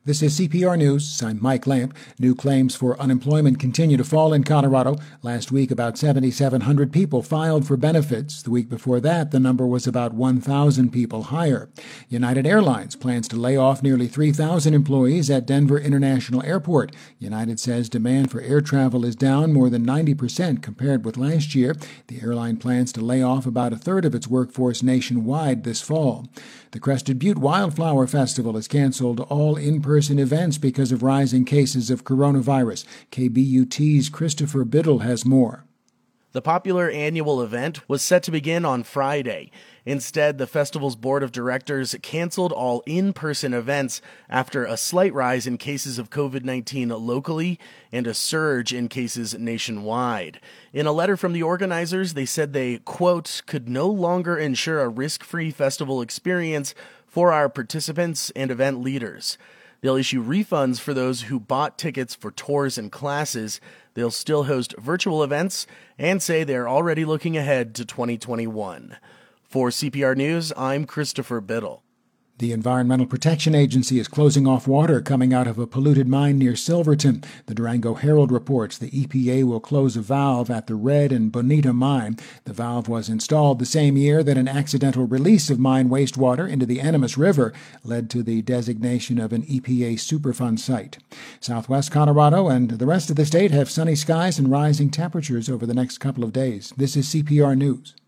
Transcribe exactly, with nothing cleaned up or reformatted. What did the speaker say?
This is C P R News. I'm Mike Lamp. New claims for unemployment continue to fall in Colorado. Last week, about seven thousand seven hundred people filed for benefits. The week before that, the number was about one thousand people higher. United Airlines plans to lay off nearly three thousand employees at Denver International Airport. United says demand for air travel is down more than ninety percent compared with last year. The airline plans to lay off about a third of its workforce nationwide this fall. The Crested Butte Wildflower Festival has canceled all in-person events because of rising cases of coronavirus. K B U T's Christopher Biddle has more. The popular annual event was set to begin on Friday. Instead, the festival's board of directors canceled all in-person events after a slight rise in cases of covid nineteen locally and a surge in cases nationwide. In a letter from the organizers, they said they, quote, could no longer ensure a risk-free festival experience for our participants and event leaders. They'll issue refunds for those who bought tickets for tours and classes. They'll still host virtual events and say they're already looking ahead to twenty twenty-one. For C P R News, I'm Christopher Biddle. The Environmental Protection Agency is closing off water coming out of a polluted mine near Silverton. The Durango Herald reports the E P A will close a valve at the Red and Bonita mine. The valve was installed the same year that an accidental release of mine wastewater into the Animas River led to the designation of an E P A Superfund site. Southwest Colorado and the rest of the state have sunny skies and rising temperatures over the next couple of days. This is C P R News.